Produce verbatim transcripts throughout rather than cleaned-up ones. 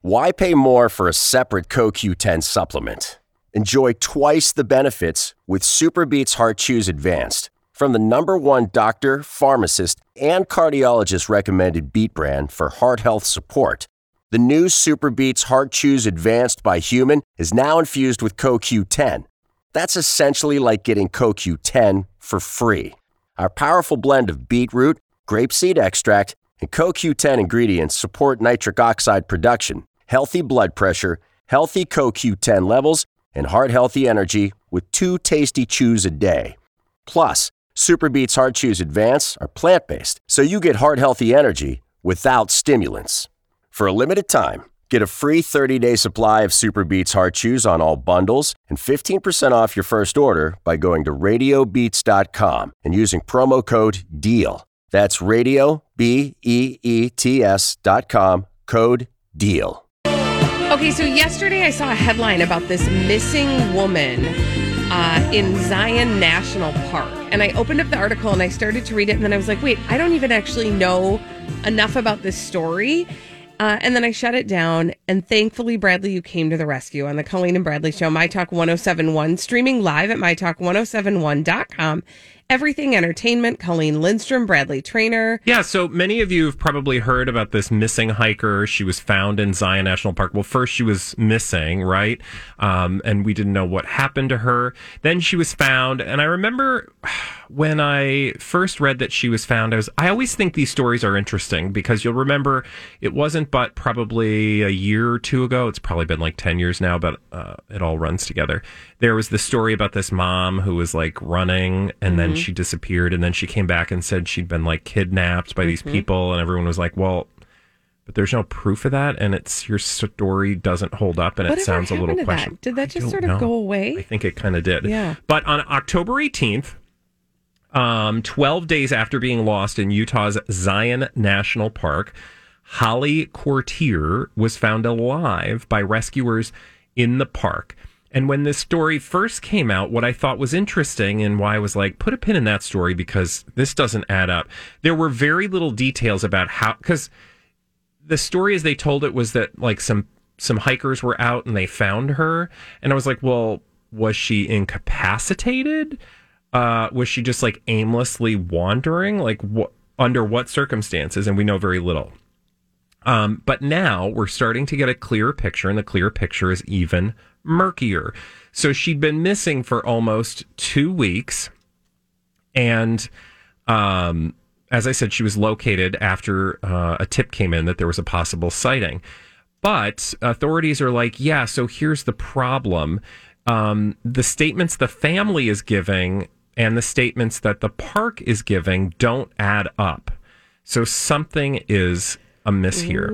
Why pay more for a separate C O Q ten supplement? Enjoy twice the benefits with SuperBeets Heart Chews Advanced from the number one doctor, pharmacist, and cardiologist recommended beet brand for heart health support. The new SuperBeets Heart Chews Advanced by Human is now infused with C O Q ten. That's essentially like getting C O Q ten for free. Our powerful blend of beetroot, grapeseed extract, and C O Q ten ingredients support nitric oxide production, healthy blood pressure, healthy C O Q ten levels, and heart-healthy energy with two tasty chews a day. Plus, SuperBeets Heart Chews Advance are plant-based, so you get heart-healthy energy without stimulants. For a limited time, get a free thirty-day supply of SuperBeets Heart Chews on all bundles and fifteen percent off your first order by going to radio beets dot com and using promo code DEAL. That's radio, B E E T S dot com, code DEAL. Okay, so yesterday I saw a headline about this missing woman uh, in Zion National Park. And I opened up the article and I started to read it. And then I was like, wait, I don't even actually know enough about this story. Uh, and then I shut it down. And thankfully, Bradley, you came to the rescue on the Colleen and Bradley Show, My Talk one oh seven one, streaming live at my talk one oh seven one dot com. Everything Entertainment, Colleen Lindstrom, Bradley Trainer. Yeah, so many of you have probably heard about this missing hiker. She was found in Zion National Park. Well, first she was missing, right? Um, and we didn't know what happened to her. Then she was found. And I remember when I first read that she was found, I was, I always think these stories are interesting because you'll remember it wasn't but probably a year or two ago. It's probably been like ten years now, but uh, it all runs together. There was this story about this mom who was like running and then she disappeared, and then she came back and said she'd been like kidnapped by mm-hmm. these people, and everyone was like, well, but there's no proof of that, and it's your story doesn't hold up, and Whatever it sounds a little questionable. Did that just sort of know. go away? I think it kind of did. Yeah. But on October eighteenth, um, twelve days after being lost in Utah's Zion National Park, Holly Courtier was found alive by rescuers in the park. And when this story first came out, what I thought was interesting and why I was like, put a pin in that story because this doesn't add up. There were very little details about how, because the story as they told it was that like some, some hikers were out and they found her. And I was like, well, was she incapacitated? Uh, was she just like aimlessly wandering? Like what, under what circumstances? And we know very little. Um, but now we're starting to get a clearer picture, and the clear picture is even murkier. So she'd been missing for almost two weeks. And um, as I said, she was located after uh, a tip came in that there was a possible sighting. But authorities are like, yeah, so here's the problem. Um, the statements the family is giving and the statements that the park is giving don't add up. So something is amiss here.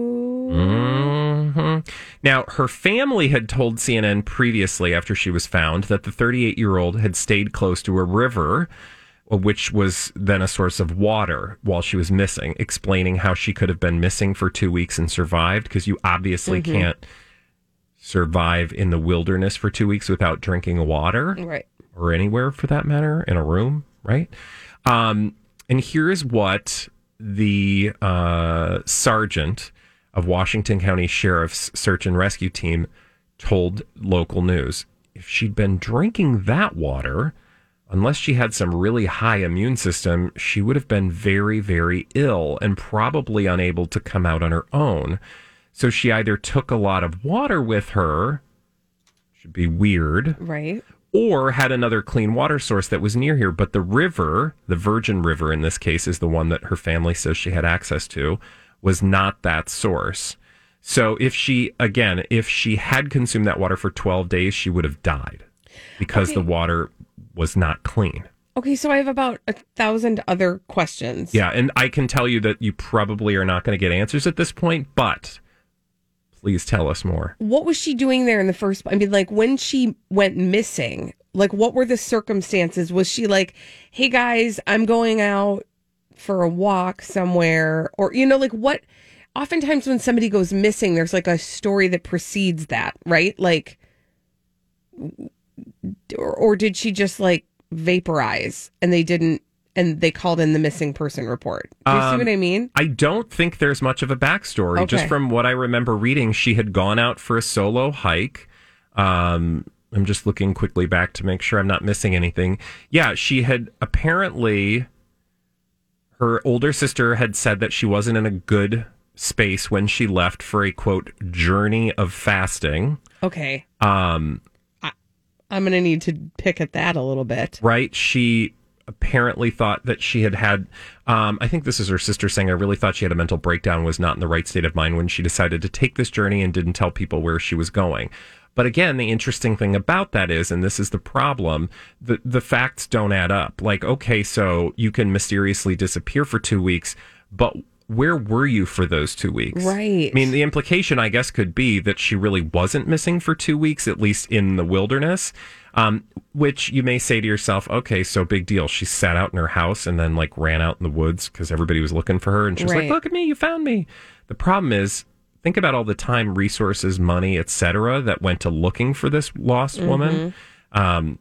Mm-hmm. Now, her family had told C N N previously, after she was found, that the thirty-eight-year-old had stayed close to a river, which was then a source of water while she was missing, explaining how she could have been missing for two weeks and survived, because you obviously mm-hmm. can't survive in the wilderness for two weeks without drinking water. Right. Or anywhere, for that matter, in a room, right? Um, and here's what the uh, sergeant of Washington County Sheriff's Search and Rescue Team told local news. If she'd been drinking that water, unless she had some really high immune system, she would have been very, very ill and probably unable to come out on her own. So she either took a lot of water with her, should be weird, right? Or had another clean water source that was near here. But the river, the Virgin River in this case, is the one that her family says she had access to, was not that source. So if she, again, if she had consumed that water for twelve days, she would have died because okay. the water was not clean. Okay, so I have about a thousand other questions. Yeah, and I can tell you that you probably are not going to get answers at this point, but please tell us more. What was she doing there in the first? I mean, like when she went missing, like what were the circumstances? Was she like, hey guys, I'm going out for a walk somewhere? Or, you know, like what? Oftentimes when somebody goes missing, there's like a story that precedes that, right? Like, or, or did she just like vaporize and they didn't and they called in the missing person report. Do you um, see what I mean? I don't think there's much of a backstory. Okay. Just from what I remember reading, she had gone out for a solo hike. Um, I'm just looking quickly back to make sure I'm not missing anything. Yeah, she had apparently, her older sister had said that she wasn't in a good space when she left for a, quote, journey of fasting. Okay. Um, I, I'm going to need to pick at that a little bit. Right. She apparently thought that she had had, um, I think this is her sister saying, I really thought she had a mental breakdown, was not in the right state of mind when she decided to take this journey and didn't tell people where she was going. But again, the interesting thing about that is, and this is the problem, the, the facts don't add up. Like, okay, so you can mysteriously disappear for two weeks, but where were you for those two weeks? Right. I mean, the implication, I guess, could be that she really wasn't missing for two weeks, at least in the wilderness, um, which you may say to yourself, okay, so big deal. She sat out in her house and then, like, ran out in the woods because everybody was looking for her. And she was right. like, look at me, you found me. The problem is, think about all the time, resources, money, et cetera, that went to looking for this lost mm-hmm. woman. Um,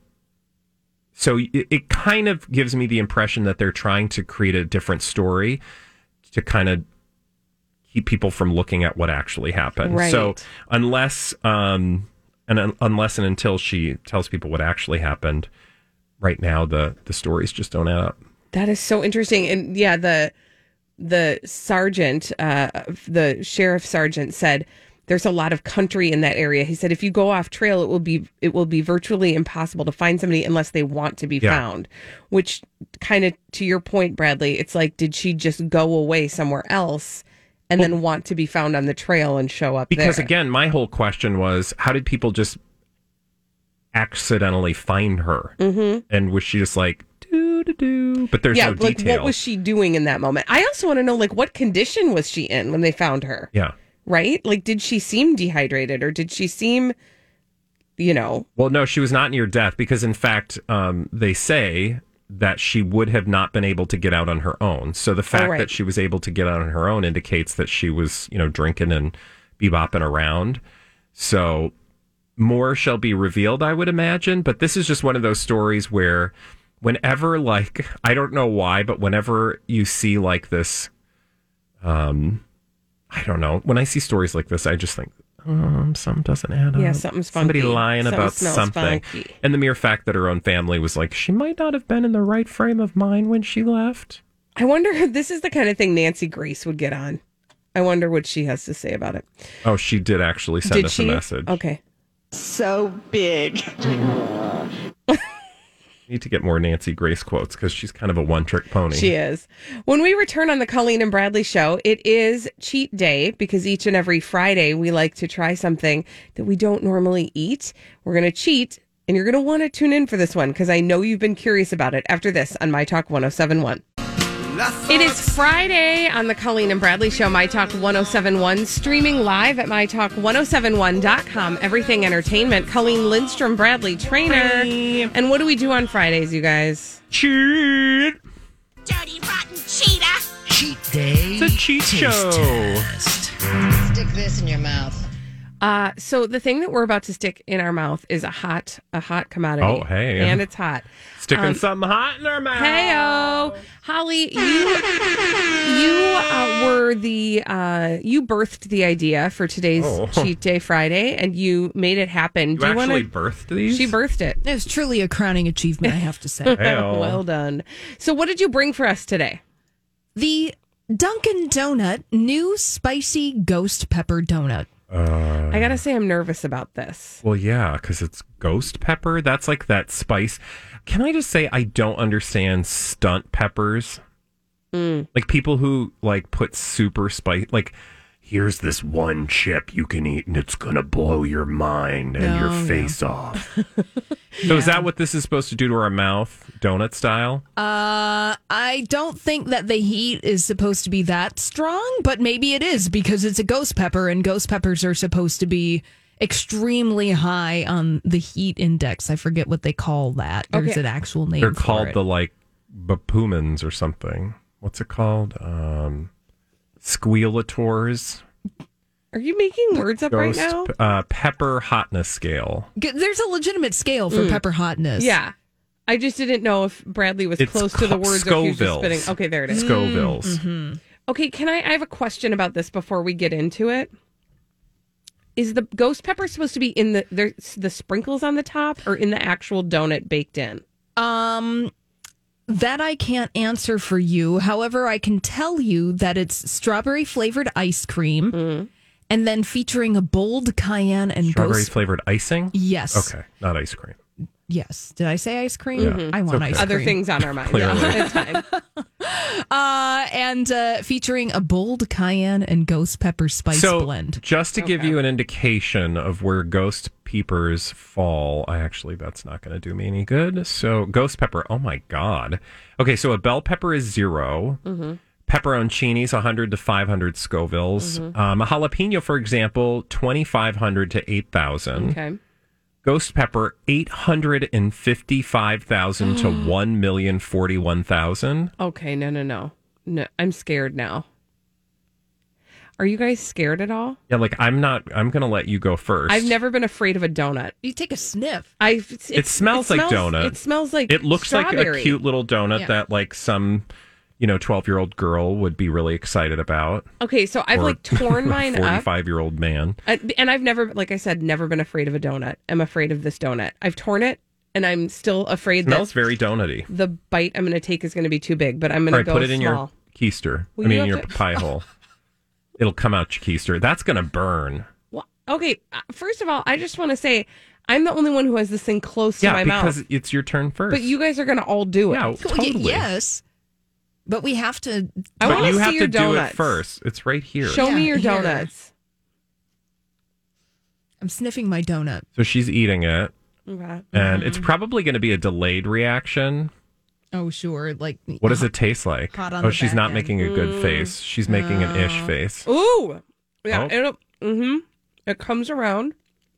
so it, it kind of gives me the impression that they're trying to create a different story to kind of keep people from looking at what actually happened. Right. So unless, um, and un- unless and until she tells people what actually happened, right now the the stories just don't add up. That is so interesting, and yeah, the. The sergeant, uh, the sheriff sergeant said there's a lot of country in that area. He said if you go off trail, it will be it will be virtually impossible to find somebody unless they want to be yeah. found. Which kind of, to your point, Bradley, it's like, did she just go away somewhere else and well, then want to be found on the trail and show up because there? Again, my whole question was, how did people just accidentally find her? Mm-hmm. And was she just like, do do do? But there's yeah, no like, detail. What was she doing in that moment? I also want to know, like, what condition was she in when they found her? Yeah. Right? Like, did she seem dehydrated, or did she seem, you know? Well, no, she was not near death because, in fact, um, they say that she would have not been able to get out on her own. So the fact oh, right. that she was able to get out on her own indicates that she was, you know, drinking and bebopping around. So more shall be revealed, I would imagine. But this is just one of those stories where whenever, like, I don't know why, but whenever you see like this, um, I don't know. When I see stories like this, I just think, um, something doesn't add up. Yeah, something's funky. Somebody lying something about something. Funky. And the mere fact that her own family was like, she might not have been in the right frame of mind when she left. I wonder if this is the kind of thing Nancy Grace would get on. I wonder what she has to say about it. Oh, she did actually send did us she? a message. Okay. So big. Need to get more Nancy Grace quotes because she's kind of a one-trick pony. She is. When we return on the Colleen and Bradley show, it is cheat day because each and every Friday we like to try something that we don't normally eat. We're going to cheat, and you're going to want to tune in for this one because I know you've been curious about it after this on My Talk one oh seven point one. It is Friday on the Colleen and Bradley show, My Talk one oh seven point one, streaming live at my talk one oh seven one dot com. Everything Entertainment. Colleen Lindstrom, Bradley Trainer. Hi. And what do we do on Fridays, you guys? Cheat! Dirty, rotten cheetah! Cheat day. It's a cheat show. Test. Stick this in your mouth. Uh, so the thing that we're about to stick in our mouth is a hot, a hot commodity. Oh, hey. And it's hot. Sticking Um, something hot in our mouth. Hey-o. Holly, you you uh, were the, uh, you birthed the idea for today's Oh. Cheat Day Friday, and you made it happen. You Do you actually wanna, birthed these? She birthed it. It was truly a crowning achievement, I have to say. Hey-o. Well done. So what did you bring for us today? The Dunkin' Donut new spicy ghost pepper donut. Uh, I gotta say, I'm nervous about this. well, yeah, because it's ghost pepper. That's like that spice. Can I just say I don't understand stunt peppers? Mm. Like people who like put super spice. Like, here's this one chip you can eat and it's gonna blow your mind and No, your no. face off. So is that what this is supposed to do to our mouth, donut style? Uh, I don't think that the heat is supposed to be that strong, but maybe it is because it's a ghost pepper, and ghost peppers are supposed to be extremely high on the heat index. I forget what they call that. There's Okay. an actual name They're for called it. the like bapumans or something. What's it called? Um, squealators. Are you making words up Ghost right now? uh, pepper hotness scale. G- There's a legitimate scale for pepper hotness. Yeah. I just didn't know if Bradley was It's close to the ca- words or if he was just Scovilles. spitting. Okay, there it is. Scovilles. Mm-hmm. Okay, can I? I have a question about this before we get into it. Is the ghost pepper supposed to be in the there's the sprinkles on the top or in the actual donut baked in? Um, that I can't answer for you. However, I can tell you that it's strawberry flavored ice cream, Mm-hmm. and then featuring a bold cayenne and Strawberry ghost. flavored icing? Yes. Okay, not ice cream. Yes. Did I say ice cream? Yeah. I want okay. ice Other cream. things on our mind. Clearly. Yeah, it's fine. Uh, and uh, featuring a bold cayenne and ghost pepper spice So, blend. just to give Okay. you an indication of where ghost peppers fall, I actually, that's not going to do me any good. So, ghost pepper, oh my God. Okay, so a bell pepper is zero. Mm-hmm. Pepperoncinis, one hundred to five hundred Scovilles. Mm-hmm. Um, a jalapeno, for example, twenty-five hundred to eight thousand. Okay. Ghost pepper, eight hundred fifty-five thousand to one million forty-one thousand. Okay. No. No. No. No. I'm scared now. Are you guys scared at all? Yeah, like I'm not, I'm going to let you go first. I've never been afraid of a donut. You take a sniff. I. It, It smells like donut. It smells like. It looks like a strawberry. cute little donut Yeah. that like some, you know, twelve-year-old girl would be really excited about. Okay, so I've Or like torn mine up, forty-five-year-old man. Uh, and I've never, like I said, never been afraid of a donut. I'm afraid of this donut. I've torn it, and I'm still afraid Smells that very donutty. the bite I'm going to take is going to be too big. But I'm going All to right, go put it in small. your keister. Well, I mean, you in your have to- pie hole. It'll come out your keister. That's going to burn. Well, okay, uh, first of all, I just want to say I'm the only one who has this thing close to Yeah, my because mouth. it's your turn first. But you guys are going to all do it. Yeah, Well, y- totally. yes. But we have to. I But wanna you see have your to do donuts. it first. It's right here. Show me Yeah, your here. donuts. I'm sniffing my donut. So she's eating it, Okay. and it's probably going to be a delayed reaction. Oh, sure. Like, What does it taste like? Hot on oh, the she's back not end. making a good face. She's making an ish face. Ooh. Yeah. Oh. It'll, mm-hmm. It comes around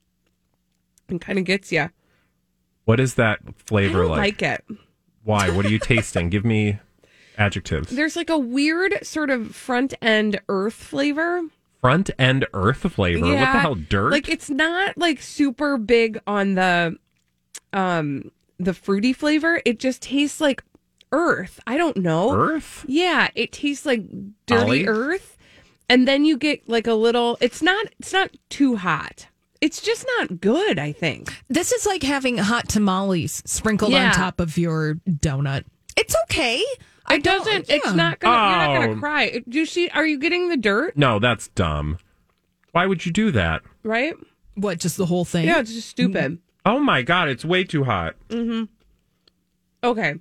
and kind of gets you. What is that I flavor don't like? like it. Why? What are you tasting? Give me adjectives. There's like a weird sort of front end earth flavor. Front end earth flavor. What the Yeah, hell? Dirt? Like it's not like super big on the um the fruity flavor. It just tastes like earth. I don't know. earth? Yeah, it tastes like dirty Ollie? earth. And then you get like a little it's not it's not too hot. It's just not good, I think. This is like having hot tamales sprinkled Yeah. on top of your donut. It's okay. I It don't- doesn't yeah. it's not gonna you're not Oh. gonna cry. Do you see are you getting the dirt? No, that's dumb. Why would you do that? Right? What, just the whole thing? Yeah, it's just stupid. Oh my God, it's way too hot. Okay.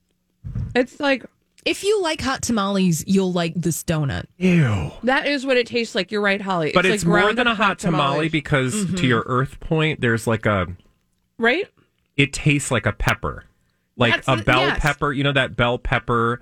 It's like If you like hot tamales, you'll like this donut. Ew. that is what it tastes like. You're right, Holly. But it's, like more ground than a up hot tamale tamales. because Mm-hmm. to your earth point, there's like a, right? it tastes like a pepper. Like That's a the- bell yes. pepper. You know that bell pepper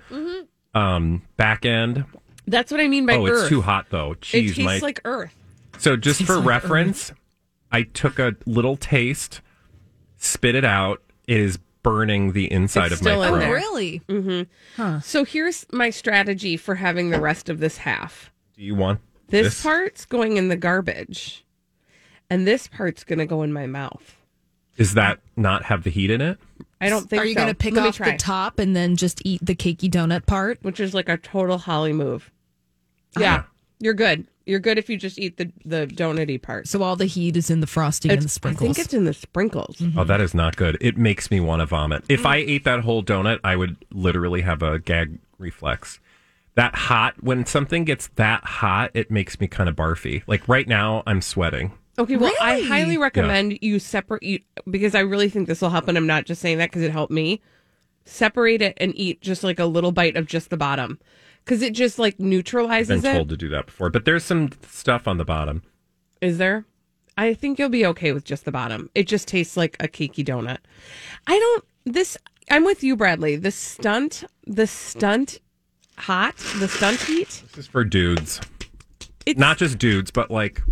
um, back end? That's what I mean by Oh, earth. it's too hot though. It Jeez, tastes my. like earth. So just Tastes for like reference, I took a little taste, spit it out. It is burning the inside It's of my still in throat. there. Really? So here's my strategy for having the rest of this half. Do you want This, this? part's going in the garbage, and this part's going to go in my mouth. Does that not have the heat in it? I don't think Are you so. going to pick Let me off try, the top and then just eat the cakey donut part? which is like a total Holly move. Yeah, Ah. you're good. You're good if you just eat the, the donut-y part. So all the heat is in the frosting and the It's- I sprinkles. think it's in the sprinkles. Oh, that is not good. It makes me want to vomit. If I ate that whole donut, I would literally have a gag reflex. That hot, when something gets that hot, it makes me kind of barfy. Like right now, I'm sweating. Okay, well, I Really? highly recommend you separate you because I really think this will help, and I'm not just saying that because it helped me. Separate it and eat just like a little bite of just the bottom because it just like I've been neutralizes it. told to do that before, but there's some stuff on the bottom. Is there? I think you'll be okay with just the bottom. It just tastes like a cakey donut. I don't. This. I'm with you, Bradley. The stunt. The stunt. Hot. The stunt heat. This is for dudes. It's Not just dudes, but like,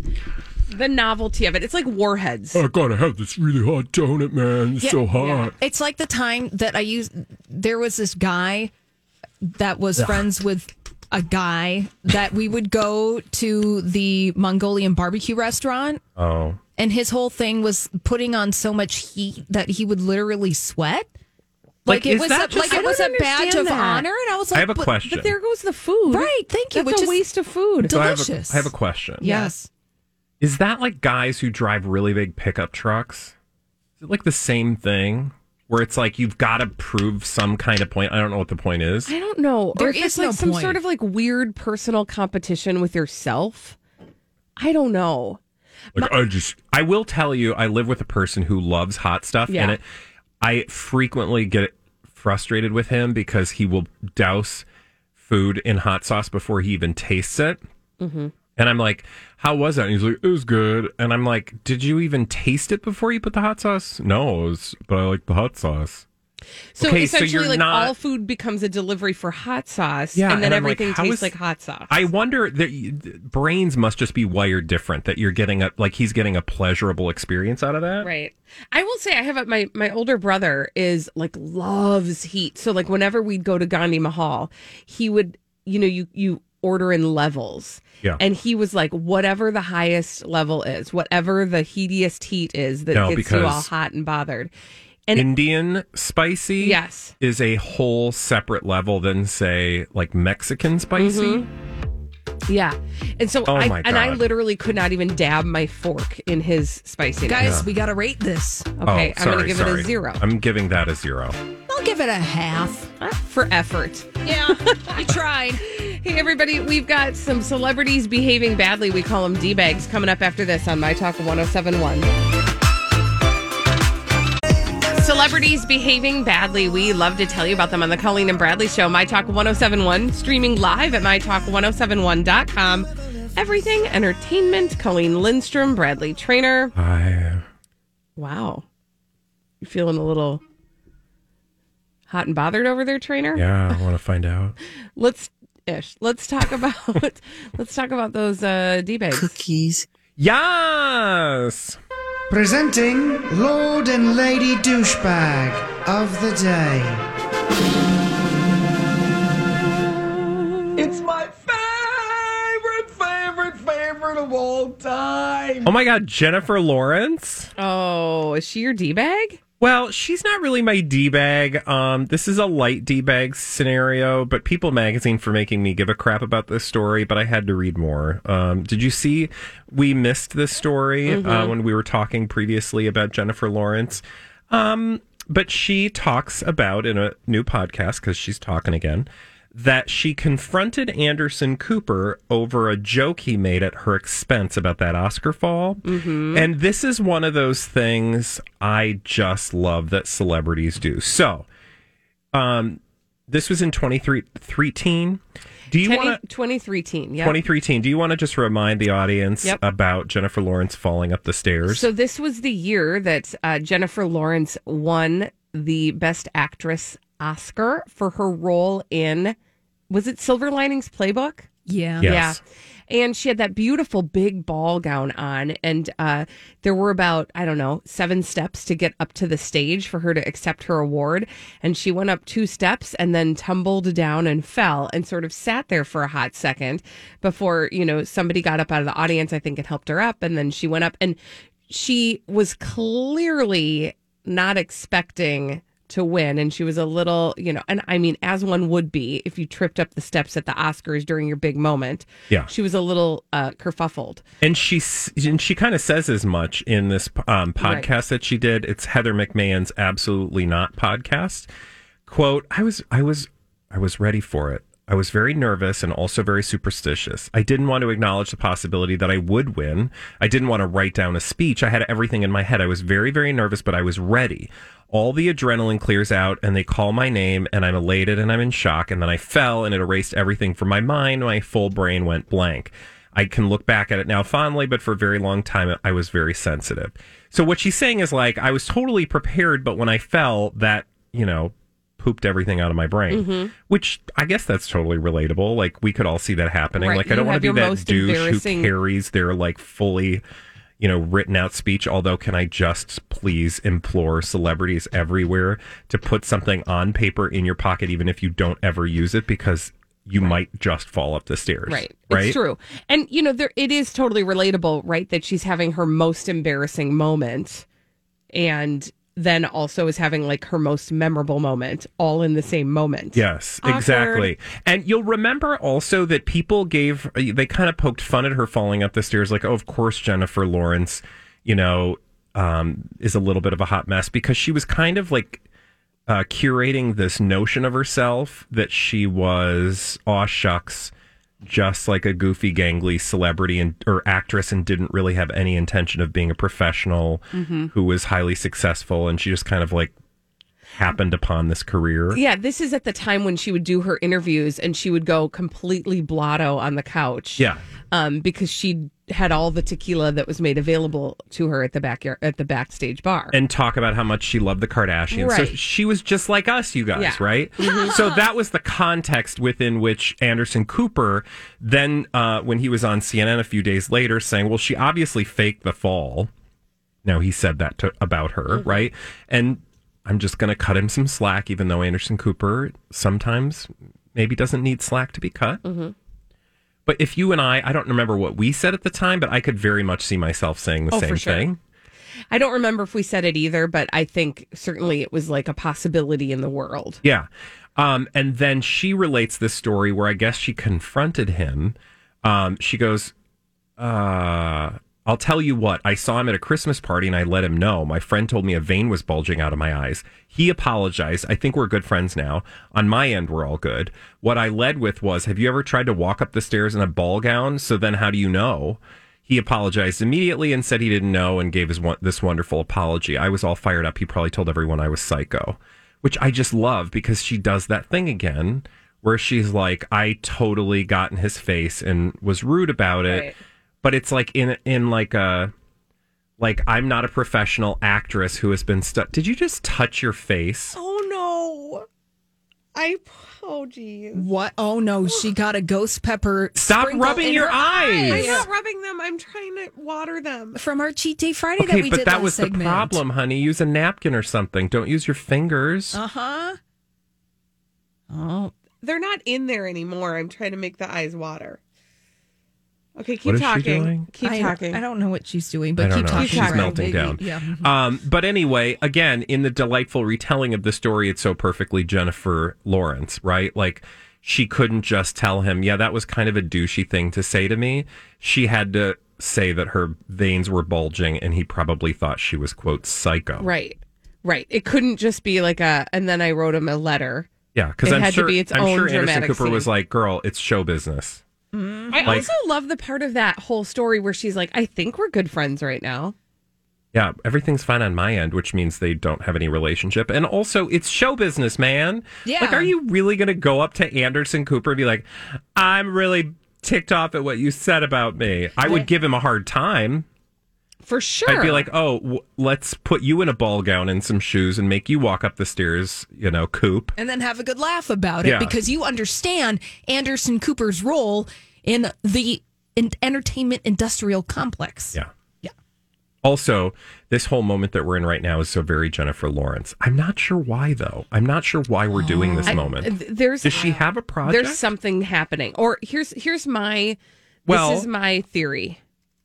the novelty of it. It's like Warheads. I gotta have this really hot donut, man. It's Yeah, so hot. It's like the time that I used. There was this guy that was friends with a guy that we would go to the Mongolian barbecue restaurant, Oh. and his whole thing was putting on so much heat that he would literally sweat. Like, Like, it is was that a, like just- it was I a don't badge understand of that. honor, and I was like, I have a but- question. But there goes the food. Right, thank you. That's Which a is waste of food. So I have, a, delicious. I have a question. Yes. Is that like guys who drive really big pickup trucks? Is it like the same thing where it's like you've got to prove some kind of point? I don't know what the point is. I don't know. There or if is it's like no some point. sort of like weird personal competition with yourself. I don't know. Like I just, I will tell you, I live with a person who loves hot stuff, Yeah. and it, I frequently get frustrated with him because he will douse food in hot sauce before he even tastes it. Mm-hmm. And I'm like, how was that? And he's like, it was good. And I'm like, did you even taste it before you put the hot sauce? No, it was, but I like the hot sauce. So Okay, so essentially, you're like not- all food becomes a delivery for hot sauce, Yeah, and then and I'm like, everything how tastes is- like hot sauce. I wonder that you, brains must just be wired different, that you're getting a, like he's getting a pleasurable experience out of that. Right. I will say I have a, my my older brother is like loves heat. So like whenever we'd go to Gandhi Mahal, he would, you know, you you order in levels. Yeah. And he was like, whatever the highest level is, whatever the heatiest heat is that No, gets you all because- hot and bothered. And Indian spicy Yes. is a whole separate level than say like Mexican spicy. yeah. And so Oh I my and I God. literally could not even dab my fork in his spiciness. guys, we got to rate this. Okay, Oh, I'm sorry, gonna give sorry. it a zero I'm giving that a zero. I'll give it a half. for effort. Yeah, you tried. Hey, everybody, we've got some celebrities behaving badly. We call them D-bags coming up after this on My Talk one oh seven one. Celebrities behaving badly. We love to tell you about them on the Colleen and Bradley Show. My Talk one oh seven one, streaming live at my talk one oh seven one dot com. Everything entertainment. Colleen Lindstrom, Bradley Trainer. I Wow. You feeling a little hot and bothered over there, Trainer? yeah, I want to find out. Let's ish. Let's talk about let's talk about those uh, D-bags. Cookies. Yes. Presenting Lord and Lady Douchebag of the Day. It's my favorite, favorite, favorite of all time. Oh my God, Jennifer Lawrence. Oh, is she your D-bag? Well, she's not really my D-bag. Um, this is a light D-bag scenario, but People Magazine for making me give a crap about this story, but I had to read more. Um, did you see we missed this story Mm-hmm. uh, when we were talking previously about Jennifer Lawrence? Um, but she talks about in a new podcast, because she's talking again, that she confronted Anderson Cooper over a joke he made at her expense about that Oscar fall. Mm-hmm. And this is one of those things I just love that celebrities do. So, um, this was in twenty thirteen. Do you want to... twenty-three teen, yeah. twenty thirteen. Do you want to just remind the audience Yep. about Jennifer Lawrence falling up the stairs? So this was the year that uh, Jennifer Lawrence won the Best Actress Oscar for her role in, was it Silver Linings Playbook? Yeah. Yes. Yeah. And she had that beautiful big ball gown on. And uh, there were about, I don't know, seven steps to get up to the stage for her to accept her award. And she went up two steps and then tumbled down and fell and sort of sat there for a hot second before, you know, somebody got up out of the audience, I think, and helped her up. And then she went up and she was clearly not expecting to win, and she was a little, you know, and I mean, as one would be if you tripped up the steps at the Oscars during your big moment. Yeah. She was a little uh, kerfuffled. And she s- and she kind of says as much in this um, podcast Right. that she did. It's Heather McMahon's Absolutely Not podcast. Quote, I was I was I was ready for it. I was very nervous and also very superstitious. I didn't want to acknowledge the possibility that I would win. I didn't want to write down a speech. I had everything in my head. I was very, very nervous, but I was ready. All the adrenaline clears out and they call my name and I'm elated and I'm in shock. And then I fell and it erased everything from my mind. My full brain went blank. I can look back at it now fondly, but for a very long time, I was very sensitive. So what she's saying is like, I was totally prepared, but when I fell, that, you know, pooped everything out of my brain, Mm-hmm. which I guess that's totally relatable. Like we could all see that happening. Right. Like I don't You want to have be your that most douche who embarrassing- carries their like fully, you know, written out speech. Although, can I just please implore celebrities everywhere to put something on paper in your pocket, even if you don't ever use it, because you might just fall up the stairs. Right. Right. It's true. And, you know, there it is totally relatable, right? That she's having her most embarrassing moment. And then also is having like her most memorable moment all in the same moment. Yes, Awkward. exactly. And you'll remember also that people gave, they kind of poked fun at her falling up the stairs, like, oh, of course, Jennifer Lawrence, you know, um, is a little bit of a hot mess, because she was kind of like uh, curating this notion of herself that she was, aw shucks, just like a goofy, gangly celebrity and or actress, and didn't really have any intention of being a professional mm-hmm. who was highly successful, and she just kind of like happened upon this career. Yeah, this is at the time when she would do her interviews and she would go completely blotto on the couch. Yeah, um, because she had all the tequila that was made available to her at the backyard at the backstage bar, and talk about how much she loved the Kardashians. Right. So she was just like us, you guys, yeah. right? Mm-hmm. So that was the context within which Anderson Cooper then, uh, when he was on C N N a few days later, saying, "Well, she obviously faked the fall." Now he said that to, about her, mm-hmm. right? And I'm just going to cut him some slack, even though Anderson Cooper sometimes maybe doesn't need slack to be cut. Mm-hmm. But if you and I, I don't remember what we said at the time, but I could very much see myself saying the oh, same for sure. thing. I don't remember if we said it either, but I think certainly it was like a possibility in the world. Yeah. Um, and then she relates this story where I guess she confronted him. Um, she goes, uh, I'll tell you what, I saw him at a Christmas party and I let him know. My friend told me a vein was bulging out of my eyes. He apologized. I think we're good friends now. On my end, we're all good. What I led with was, have you ever tried to walk up the stairs in a ball gown? So then how do you know? He apologized immediately and said he didn't know and gave his one, this wonderful apology. I was all fired up. He probably told everyone I was psycho, which I just love because she does that thing again where she's like, I totally got in his face and was rude about it. Right. But it's like in in like a like I'm not a professional actress who has been stuck. Did you just touch your face? Oh no! I oh geez. What? Oh no! She got a ghost pepper. Stop rubbing your eyes. eyes. I'm not rubbing them. I'm trying to water them from our cheat day Friday okay, that we but did that last was segment. The problem, honey. Use a napkin or something. Don't use your fingers. Uh huh. Oh, they're not in there anymore. I'm trying to make the eyes water. Okay, keep what is talking. She doing? Keep I, talking. I don't know what she's doing, but I don't keep know. talking. She's right? melting Maybe, down. Yeah. Um, but anyway, again, in the delightful retelling of the story, it's so perfectly Jennifer Lawrence, right? Like, she couldn't just tell him, yeah, that was kind of a douchey thing to say to me. She had to say that her veins were bulging, and he probably thought she was, quote, psycho. Right, right. It couldn't just be like a, and then I wrote him a letter. Yeah, because I'm had sure, to be its I'm own sure Anderson dramatic Cooper scene. was like, girl, it's show business. Mm-hmm. I like, also love the part of that whole story where she's like, I think we're good friends right now. Yeah, everything's fine on my end, which means they don't have any relationship. And also, it's show business, man. Yeah. Like, are you really going to go up to Anderson Cooper and be like, I'm really ticked off at what you said about me? I would give him a hard time. For sure. I'd be like, oh, w- let's put you in a ball gown and some shoes and make you walk up the stairs, you know, Coop. And then have a good laugh about it Yeah. because you understand Anderson Cooper's role in the in- entertainment industrial complex. Yeah. Yeah. Also, this whole moment that we're in right now is so very Jennifer Lawrence. I'm not sure why, though. I'm not sure why we're doing this I- moment. th- There's Does she have a project? There's something happening. Or here's here's my Well- this is my theory.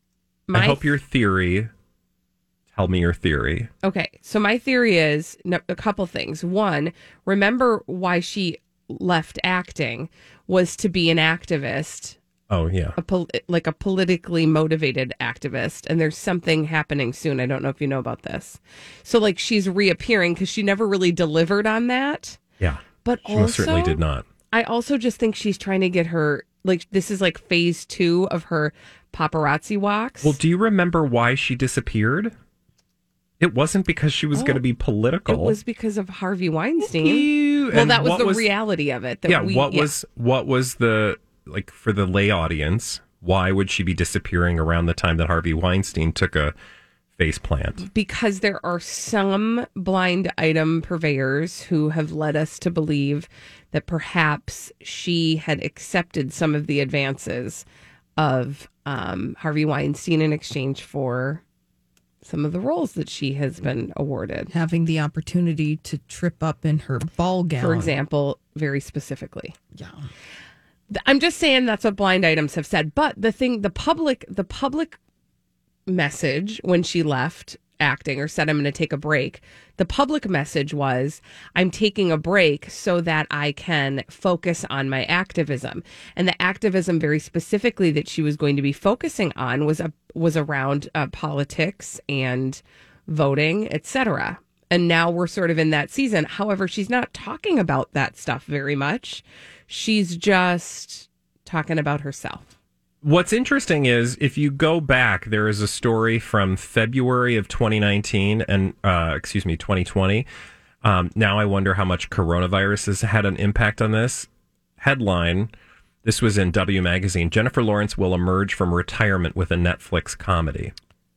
I hope your theory. Tell me your theory. Okay, so my theory is no, a couple things. One, remember why she left acting was to be an activist, Oh, yeah. a pol- like a politically motivated activist. And there's something happening soon. I don't know if you know about this. So, like, she's reappearing because she never really delivered on that. Yeah. But She also, most certainly did not. I also just think she's trying to get her, like, this is like phase two of her paparazzi walks. Well, do you remember why she disappeared? It wasn't because she was Oh, going to be political. It was because of Harvey Weinstein. You- Well, and that was what the was- reality of it. That yeah, we, what was what was the, like, for the lay audience, why would she be disappearing around the time that Harvey Weinstein took a face plant? Because there are some blind item purveyors who have led us to believe that perhaps she had accepted some of the advances of um, Harvey Weinstein in exchange for some of the roles that she has been awarded. Having the opportunity to trip up in her ball gown. For example, very specifically. Yeah. I'm just saying that's what blind items have said. But the thing, the public, the public message when she left acting or said I'm going to take a break. The public message was, I'm taking a break so that I can focus on my activism. And the activism very specifically that she was going to be focusing on was a, was around uh, politics and voting, et cetera. And now we're sort of in that season. However, she's not talking about that stuff very much. She's just talking about herself. What's interesting is if you go back, there is a story from February of twenty nineteen and, uh, excuse me, twenty twenty. Um, now I wonder how much coronavirus has had an impact on this. Headline, this was in W Magazine, Jennifer Lawrence will emerge from retirement with a Netflix comedy.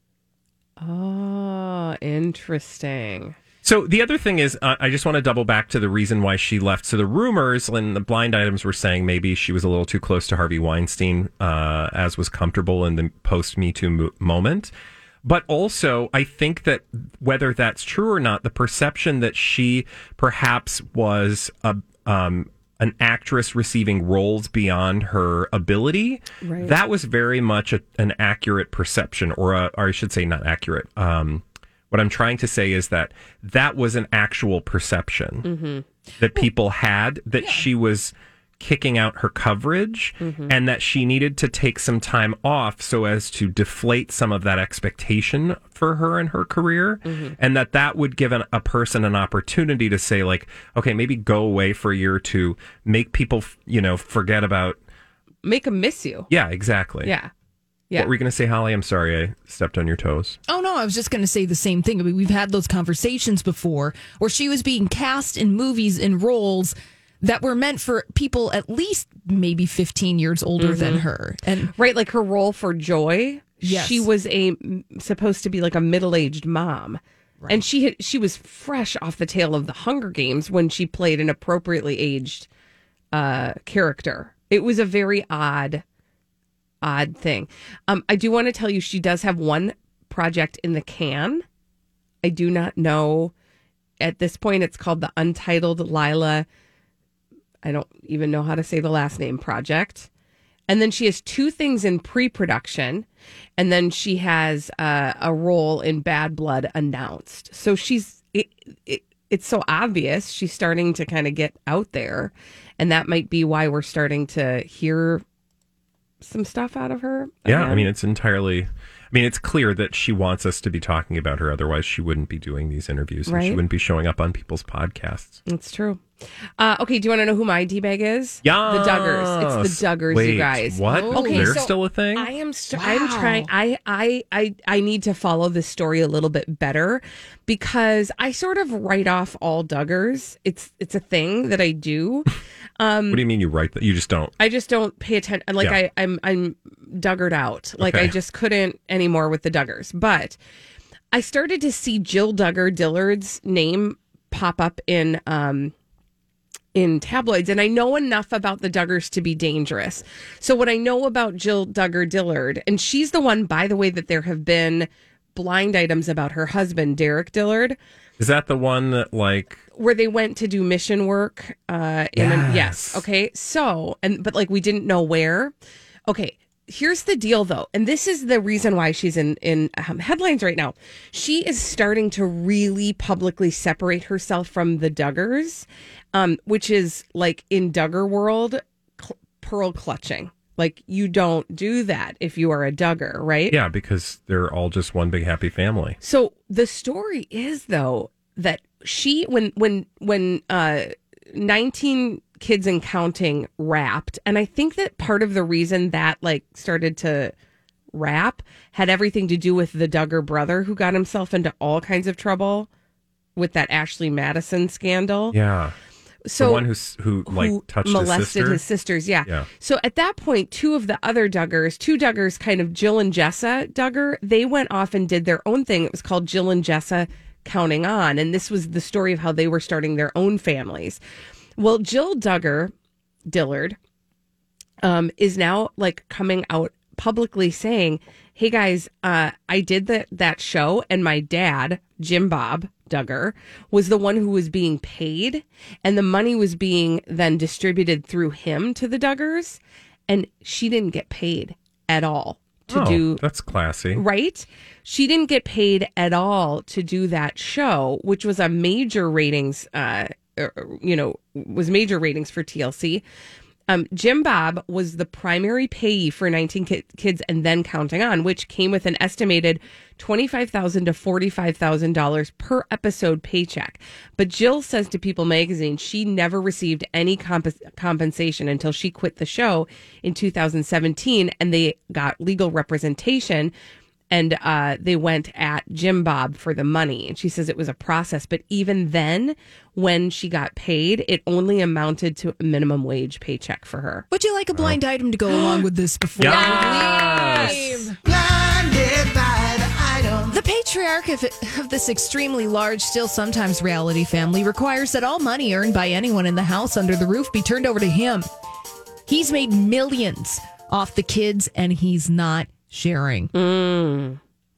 Oh, interesting. So the other thing is, uh, I just want to double back to the reason why she left. So the rumors and the blind items were saying maybe she was a little too close to Harvey Weinstein, uh, as was comfortable in the post-Me Too mo- moment. But also, I think that whether that's true or not, the perception that she perhaps was a, um, an actress receiving roles beyond her ability, right. that was very much a, an accurate perception, or, a, or I should say not accurate. Um, What I'm trying to say is that that was an actual perception mm-hmm. that people had, that yeah. she was kicking out her coverage mm-hmm. and that she needed to take some time off so as to deflate some of that expectation for her and her career. Mm-hmm. And that that would give an, a person an opportunity to say, like, okay, maybe go away for a year or two, make people, you know, forget about. Make them miss you. Yeah, exactly. Yeah. Yeah. What were you going to say, Holly? I'm sorry I stepped on your toes. Oh, no, I was just going to say the same thing. I mean, we've had those conversations before where she was being cast in movies in roles that were meant for people at least maybe fifteen years older mm-hmm. than her. And right, like her role for Joy, yes. she was a supposed to be like a middle-aged mom. Right. And she had, she was fresh off the tail of the Hunger Games when she played an appropriately aged uh, character. It was a very odd odd thing. Um, I do want to tell you she does have one project in the can. I do not know. At this point, it's called the Untitled Lila. I don't even know how to say the last name project. And then she has two things in pre-production. And then she has uh, a role in Bad Blood announced. So she's, it, it, it's so obvious she's starting to kind of get out there. And that might be why we're starting to hear some stuff out of her. Yeah, again. I mean, it's entirely, I mean, it's clear that she wants us to be talking about her. Otherwise, she wouldn't be doing these interviews and right? she wouldn't be showing up on people's podcasts. It's true. Uh, okay, do you want to know who my D-bag is? Yeah. The Duggars. It's the Duggars, Wait, you guys. What? Okay, They're so still a thing? I am st- Wow. I'm trying I, I I I need to follow this story a little bit better because I sort of write off all Duggars. It's it's a thing that I do. Um What do you mean you write that? You just don't? I just don't pay attention. Like Yeah. I, I'm I'm Duggared out. Like Okay. I just couldn't anymore with the Duggars. But I started to see Jill Duggar Dillard's name pop up in um in tabloids, and I know enough about the Duggars to be dangerous. So what I know about Jill Duggar Dillard, and she's the one, by the way, that there have been blind items about her husband, Derek Dillard. Is that the one that, like, where they went to do mission work? Uh, in yes. A, yes. Okay. So, and but like we didn't know where. Okay. Here's the deal, though, and this is the reason why she's in in um, headlines right now. She is starting to really publicly separate herself from the Duggars, um, which is like in Duggar world, cl- pearl clutching. Like you don't do that if you are a Duggar, right? Yeah, because they're all just one big happy family. So the story is though that she when when when uh, nineteen Kids and Counting wrapped, and I think that part of the reason that like started to wrap had everything to do with the Duggar brother who got himself into all kinds of trouble with that Ashley Madison scandal. Yeah. So the one who's, who like who touched molested his sister. his sisters, yeah. Yeah. So at that point, two of the other Duggars, two Duggars, kind of Jill and Jessa Duggar, they went off and did their own thing. It was called Jill and Jessa Counting On, and this was the story of how they were starting their own families. Well, Jill Duggar Dillard um, is now like coming out publicly saying, "Hey guys, uh, I did that that show, and my dad, Jim Bob Duggar, was the one who was being paid, and the money was being then distributed through him to the Duggars, and she didn't get paid at all to oh, do. That's classy. Right? She didn't get paid at all to do that show, which was a major ratings, uh, you know, was major ratings for T L C. Um, Jim Bob was the primary payee for nineteen Kids and Then Counting On, which came with an estimated twenty-five thousand dollars to forty-five thousand dollars per episode paycheck. But Jill says to People magazine she never received any comp- compensation until she quit the show in two thousand seventeen, and they got legal representation. And uh, they went at Jim Bob for the money. And she says it was a process. But even then, when she got paid, it only amounted to a minimum wage paycheck for her. Would you like a blind item to go along with this before Yes. we leave? Blinded by the item. The patriarch of, of this extremely large, still sometimes reality family requires that all money earned by anyone in the house under the roof be turned over to him. He's made millions off the kids, and he's not sharing. Mm.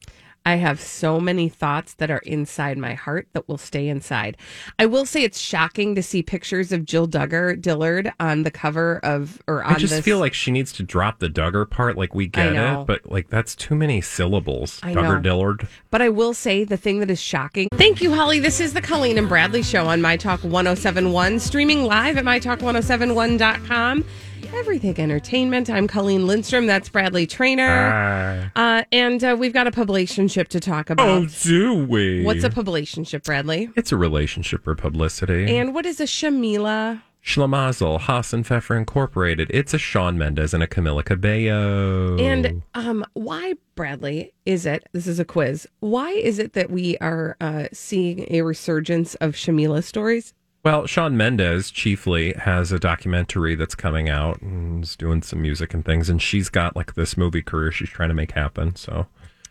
I have so many thoughts that are inside my heart that will stay inside. I will say it's shocking to see pictures of Jill Duggar Dillard on the cover of, or on I just this. feel like she needs to drop the Duggar part. Like, we get know. it, but like that's too many syllables. I Duggar know. Dillard. But I will say the thing that is shocking. Thank you, Holly. This is the Colleen and Bradley Show on My Talk one oh seven point one, streaming live at my talk one oh seven one dot com. Everything Entertainment. I'm Colleen Lindstrom. That's Bradley Trainer. Uh, Uh, and uh, we've got a publicationship to talk about. oh, do we? What's a publicationship, Bradley? It's a relationship or publicity. And what is a Shamila? Schlemazel, Haas and Pfeffer Incorporated. It's a Shawn Mendes and a Camila Cabello. And um, why, Bradley, is it, this is a quiz, why is it that we are uh, seeing a resurgence of Shamila stories? Well, Shawn Mendes chiefly has a documentary that's coming out and is doing some music and things, and she's got like this movie career she's trying to make happen. So,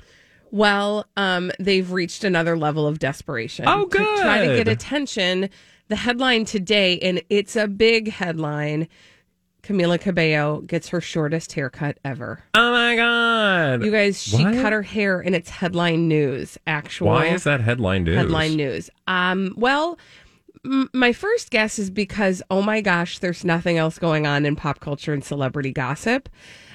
Well, um, they've reached another level of desperation. Oh, To try to get good. attention. The headline today, and it's a big headline, Camila Cabello gets her shortest haircut ever. oh my god, You guys, she What? cut her hair, and it's headline news. Actual Why is that headline news? headline news? Um, well, m- my first guess is because, oh my gosh, there's nothing else going on in pop culture and celebrity gossip.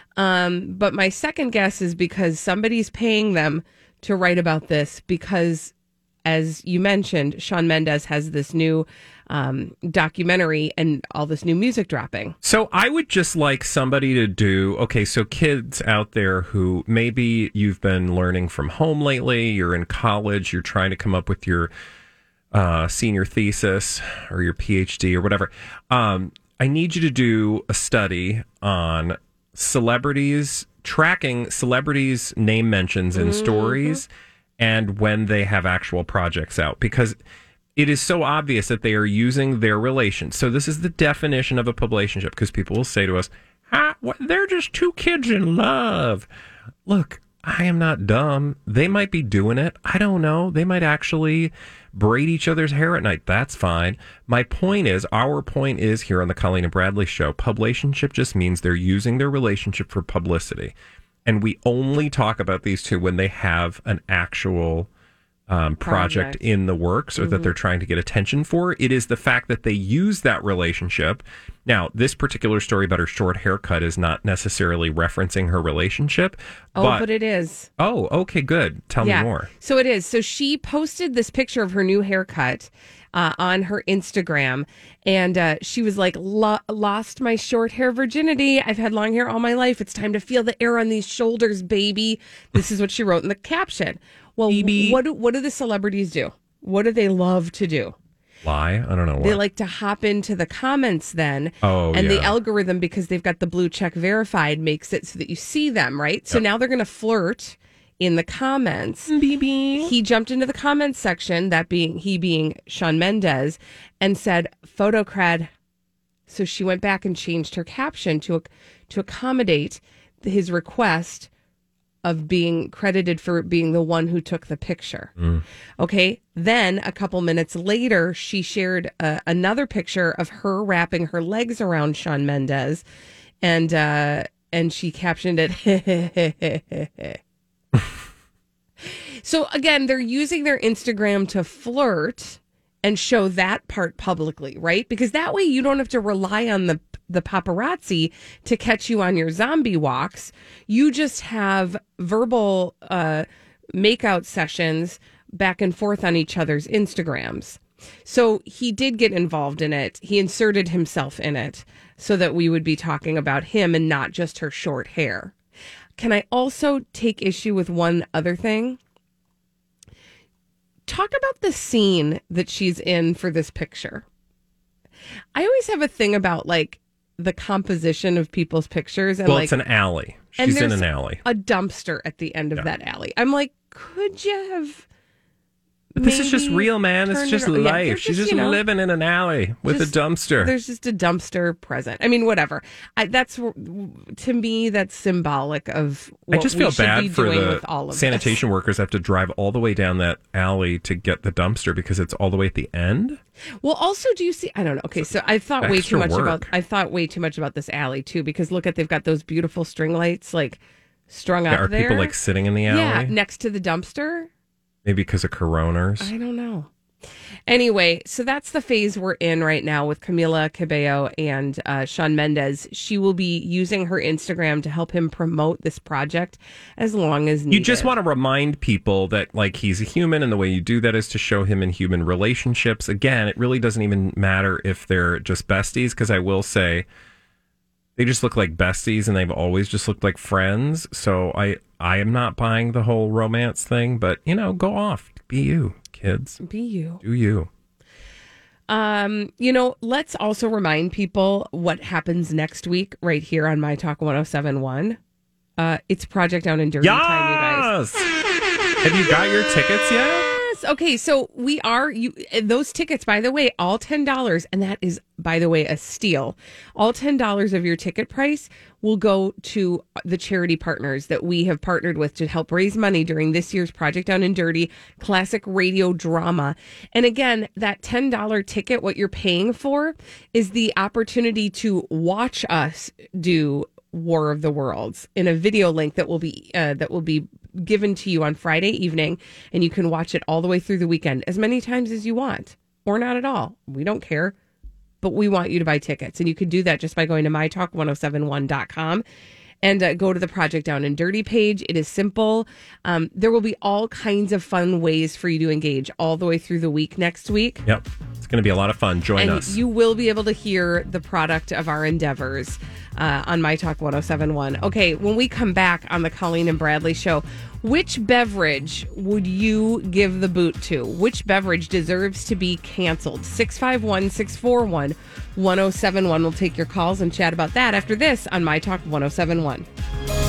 Um, but my second guess is because somebody's paying them to write about this because, as you mentioned, Shawn Mendes has this new um, documentary and all this new music dropping. So I would just like somebody to do, okay, so kids out there who maybe you've been learning from home lately, you're in college, you're trying to come up with your uh, senior thesis or your PhD or whatever. Um, I need you to do a study on celebrities, tracking celebrities' name mentions in Mm-hmm. stories and when they have actual projects out, because it is so obvious that they are using their relation. So this is the definition of a publicationship, because people will say to us, ah, what, they're just two kids in love. Look, I am not dumb. They might be doing it. I don't know. They might actually braid each other's hair at night. That's fine. My point is, our point is here on the Colleen and Bradley Show, publicationship just means they're using their relationship for publicity. And we only talk about these two when they have an actual um, project, Project. in the works or that they're trying to get attention for. It is the fact that they use that relationship. Now, this particular story about her short haircut is not necessarily referencing her relationship. Oh, but, but it is. Oh, okay, good. Tell yeah. me more. So it is. So she posted this picture of her new haircut uh, on her Instagram, and uh, she was like, Lo- lost my short hair virginity. I've had long hair all my life. It's time to feel the air on these shoulders, baby. This is what she wrote in the caption. Well, Baby. what do, what do the celebrities do? What do they love to do? Lie? I don't know what. They like to hop into the comments then. Oh, and the yeah. algorithm, because they've got the blue check verified, makes it so that you see them, right? So Yep. now they're going to flirt in the comments. B B. He jumped into the comments section, that being he being Shawn Mendes, and said, photo cred. So she went back and changed her caption to to accommodate his request of being credited for being the one who took the picture. Mm. Okay. Then a couple minutes later, she shared uh, another picture of her wrapping her legs around Shawn Mendes, and uh, and she captioned it. So again, they're using their Instagram to flirt and show that part publicly, right? Because that way you don't have to rely on the the paparazzi to catch you on your zombie walks. You just have verbal uh, makeout sessions back and forth on each other's Instagrams. So he did get involved in it. He inserted himself in it so that we would be talking about him and not just her short hair. Can I also take issue with one other thing? Talk about the scene that she's in for this picture. I always have a thing about like the composition of people's pictures. And well, like, it's an alley. and She's in there's an alley. A dumpster at the end of Yeah. that alley. I'm like, could you have... But this is just maybe real, man. It's turned just it ar- yeah, life. they're She's just, just you know, living in an alley with just- a dumpster. There's just a dumpster present. I mean, whatever. I, that's to me, that's symbolic of. I What just we feel should bad be for doing the with all of sanitation workers have to drive all the way down that alley to get the dumpster because it's all the way at the end. This. Well, also, do you see? I don't know. Okay, so I thought way extra too much work. about. I thought way too much about this alley too, because look at they've got those beautiful string lights like strung Yeah, up are there. people like sitting in the alley? Yeah, next to the dumpster. Maybe because of coroners. I don't know. Anyway, so that's the phase we're in right now with Camila Cabello and uh, Shawn Mendes. She will be using her Instagram to help him promote this project as long as needed. You just want to remind people that like he's a human, and the way you do that is to show him in human relationships. Again, it really doesn't even matter if they're just besties, because I will say they just look like besties, and they've always just looked like friends. So I I am not buying the whole romance thing, but you know, go off, be you, kids, be you, do you. Um, you know, let's also remind people what happens next week right here on My Talk one oh seven one. Uh, it's Project Down and Dirty time, you guys. Yes! Have you got your tickets yet? Yes. Okay, so we are you those tickets, by the way, all ten dollars, and that is, by the way, a steal. All ten dollars of your ticket price will go to the charity partners that we have partnered with to help raise money during this year's Project Down and Dirty classic radio drama. And again, that ten dollars ticket, what you're paying for is the opportunity to watch us do War of the Worlds in a video link that will be uh, that will be given to you on Friday evening, and you can watch it all the way through the weekend as many times as you want, or not at all. We don't care, but we want you to buy tickets, and you can do that just by going to my talk one oh seven one dot com and uh, go to the Project Down and Dirty page. It is simple. Um, there will be all kinds of fun ways for you to engage all the way through the week next week. Yep. It's going to be a lot of fun. Join and us. You will be able to hear the product of our endeavors uh, on My Talk one oh seven one. Okay, when we come back on the Colleen and Bradley show, which beverage would you give the boot to? Which beverage deserves to be canceled? six five one, six four one, one oh seven one. We'll take your calls and chat about that after this on My Talk one oh seven one.